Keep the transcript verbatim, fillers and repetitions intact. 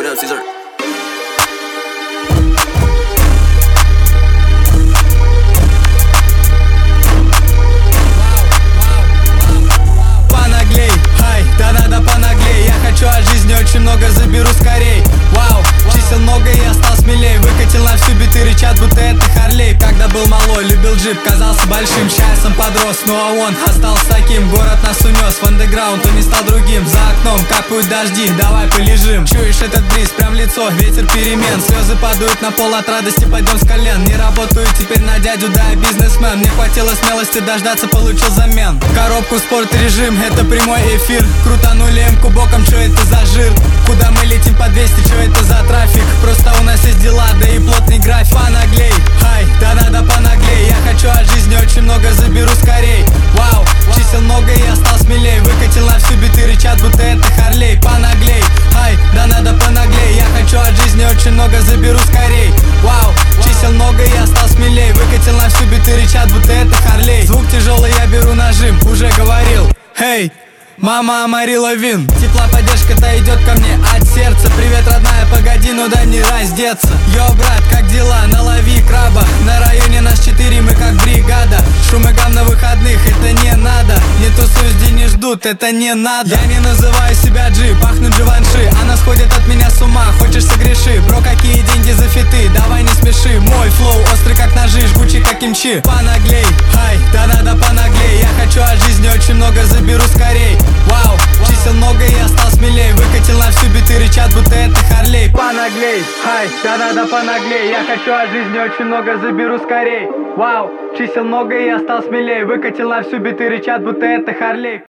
what up, Caesar? Понаглей, хай, да надо понаглей. Я хочу от жизни очень много, заберу скорей. Вау, чисел много и я стал смелей. Выкатил на всю биты рычат, будто это Харлей. Когда был малой, любил джип, казался большим. Сейчас он подрос, ну а он остался таким. Город нас унес в андеграунд, он не стал другим. За окном капают дожди, давай полежим. Чуешь этот бриз, прям в лицо, ветер перемен. Слезы падают на пол от радости, пойдем с колен. Не работаю теперь на дядю, да я бизнесмен. Мне хватило смелости дождаться, получил замен. Коробку спорт режим, это прямой эфир. Крутанули эмку боком, чё это за жир? Куда мы летим по двести, чё это за трафик? Просто у нас есть дела, да и плотный график. Понаглей, хай, да надо понаглей. Я хочу от жизни очень много, заберу скорей. Вау, чисел много и я стал смелей. Выкатил на всю биты рычат, будто это Харлей. Понаглей, хай, да надо понаглей. Я хочу от жизни очень много, заберу скорей. Вау, чисел много и я стал смелей. Выкатил на всю биты рычат, будто это Харлей. Звук тяжелый, я беру нажим, уже говорил. Хей, мама омарила вин. Тепла поддержка-то идет ко мне от сердца. Привет, родная, погоди, ну дай мне раздеться. Йо, брат, как дела? Налови краба. На районе нас четыре, мы как бригада. Шум и гам на выходных, это не надо. Не тусуюсь, где не ждут, это не надо. Я не называю себя Джи, пахну Дживанши. Она сходит от меня с ума, хочешь согреши. Бро, какие деньги за фиты, давай не смеши. Мой флоу острый как ножи, жгучий как кимчи. Понаглей, хай, да надо понаглей. Я хочу от жизни очень много, заберу скорей. Вау, чисел много и я стал смелей. Выкатил на всю биты рычат, будто это Харлей. Понаглей, хай, да надо понаглей. Я хочу от жизни очень много, заберу скорей. Вау, чисел много и я стал смелей. Выкатил на всю биты рычат, будто это Харлей.